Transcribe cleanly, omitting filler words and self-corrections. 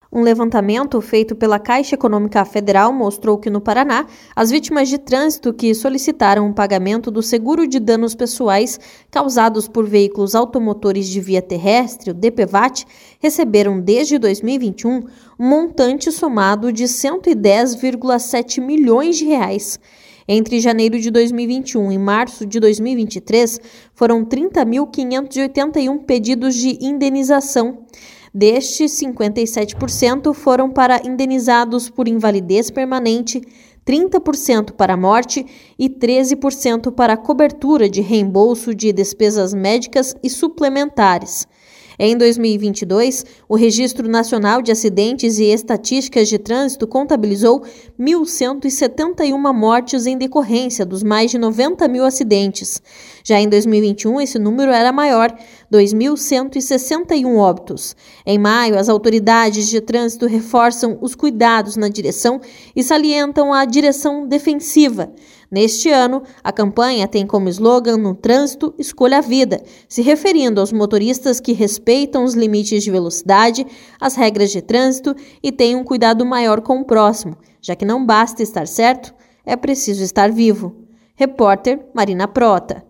Um levantamento feito pela Caixa Econômica Federal mostrou que no Paraná, as vítimas de trânsito que solicitaram o pagamento do seguro de danos pessoais causados por veículos automotores de via terrestre, o DPVAT, receberam desde 2021 um montante somado de R$ 110,7 milhões de reais. Entre janeiro de 2021 e março de 2023, foram 30.581 pedidos de indenização. Destes, 57% foram para indenizados por invalidez permanente, 30% para morte e 13% para cobertura de reembolso de despesas médicas e suplementares. Em 2022, o Registro Nacional de Acidentes e Estatísticas de Trânsito contabilizou 1.171 mortes em decorrência dos mais de 90 mil acidentes. Já em 2021, esse número era maior, 2.161 óbitos. Em maio, as autoridades de trânsito reforçam os cuidados na direção e salientam a direção defensiva. Neste ano, a campanha tem como slogan "No trânsito, escolha a vida", se referindo aos motoristas que respeitam os limites de velocidade, as regras de trânsito e têm um cuidado maior com o próximo, já que não basta estar certo, é preciso estar vivo. Repórter Marina Prota.